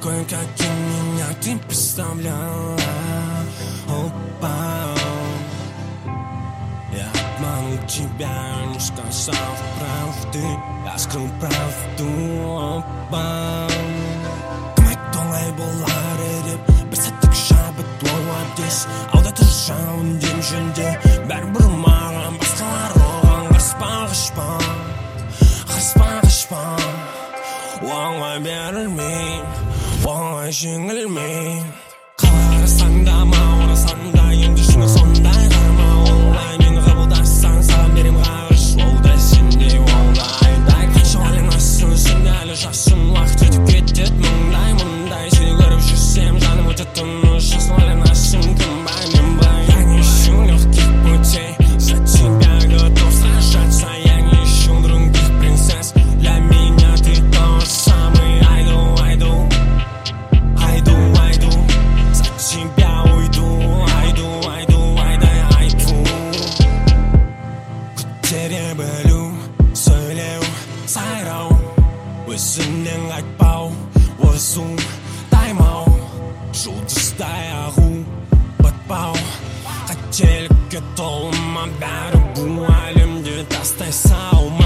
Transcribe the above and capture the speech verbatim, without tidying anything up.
такой, каким меня ты представляла. Опа. Я обманул тебя, не сказал правды. Я скрыл правду. Опа. Кімай болар едіп бір сәттік шабыт ол әбдес. Алдаты жауын дем жөнде бәрібір маған басқалар оған қаспа қашпа қаспа қашпа. Оңай берілмейм, оңай жеңілмейм. Қалай қарасаң да маурасаң да енді шыны сондай қарама. Олай мені қабылдасаң саған берем ғарыш. Ол да сендей ол да айдай. Қанша ойланасың сен әлі жассың. Уақыт өтіп кетеді мұндай мұндай. Сені көріп жүрсем жаным өтеді тыныш. Жасын ойланасың кім бай мен бай. Я не ищу легких путей. За тебя готов сражаться. Я не ищу других принцесс. Для меня ты тот самый. Айду, айду, айду, айду. За тебя уйду. Айду, айду, айдай, айду. Көтере білу, сөйлеу, сайрау. Өзіңнен қайтпау, озу, таймау. Жұлдыздай ағу, батпау. Қателікке толыма бәрі бұл әлемде тастай сау.